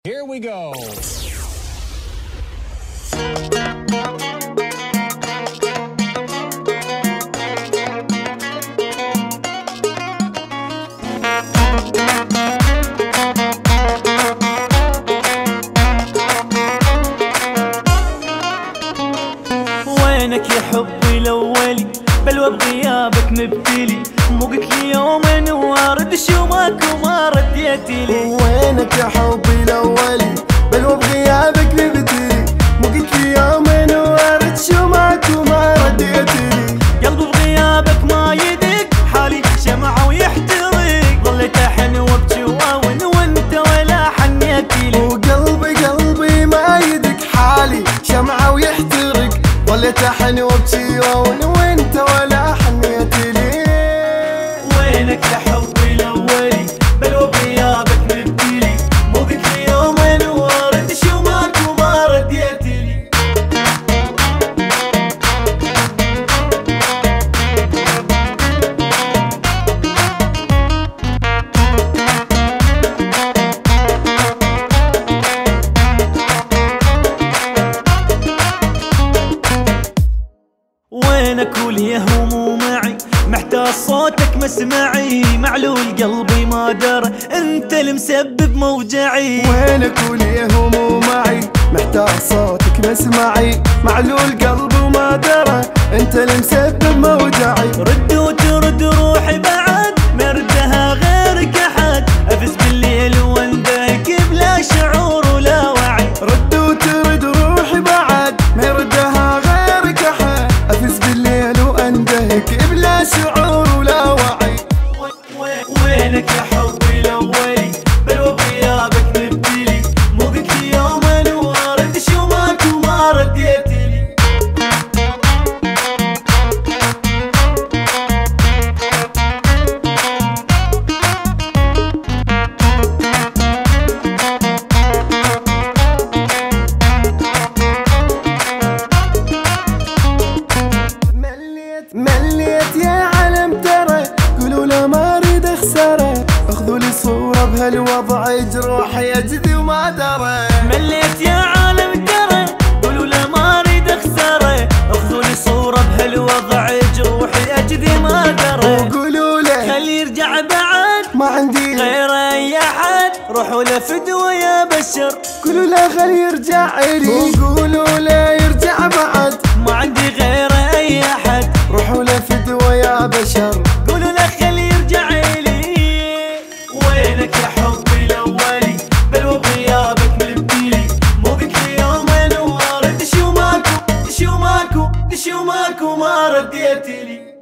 Here we go. وينك يا حبي الاولي بلوى بغيابك مبتلي مو قلت لي يومين وارد شومك وما رديت لي. وينك يا حبي الاولي بلوى بغيابك مبتلي مو قلت لي يومين وارد شومك وما رديت لي. قلبي بغيابك ما يدق حالي شمعة ويحترق ظليت احن وابكي واون وانت ولا حنيت لي. وقلبي ما يدق حالي شمعة ويحترق ظليت احن وابكي واون وانت ولا حنيت لي. وينك يا حبي الاولي بلوى بغيابك مبتلي مو قلت لي يومين وارد شومك وما رديت لي. وينك واليهم معي محتاج صوتك مسمعي معلول قلبي ما درى انت المسبب موجعي. وينك واليهم معي محتاج صوتك مسمعي معلول قلبي وما درى انت المسبب موجعي. رد وترد روحي بعد مردها غيرك احد افز بالليل واندهك بلا شعور ولا وعي. رد وترد روحي بعد مردها غيرك احد افز بالليل واندهك بلا شعور ولا وعي. وينك يا حبي الاولي بلوى بغيابك مبتلي مو قلت لي يومين وارد شومك وما رديت لي. مليت يا علم ترى قولوا له ما اريد اخسره اخذوا لي صورة بهالوضع جروحي اجذي وما درى. مليت يا عالم ترى قولوا له ما اريد اخسره اخذوا لي صورة بهالوضع جروحي اجذي ما درى. وقولوا له خلي يرجع بعد ما عندي غير اي احد روحوا له فدوة يا بشر. قولوا له خلي يرجع لي وقولوا له يرجع بعد ما عندي غير اي احد روحوا له فدوة يا بشر. قولوا له خلي يرجع لي. وينك يا حبي الاولي بلوى بغيابك مبتلي مو قلت لي يومين وارد شومك وما رديت لي.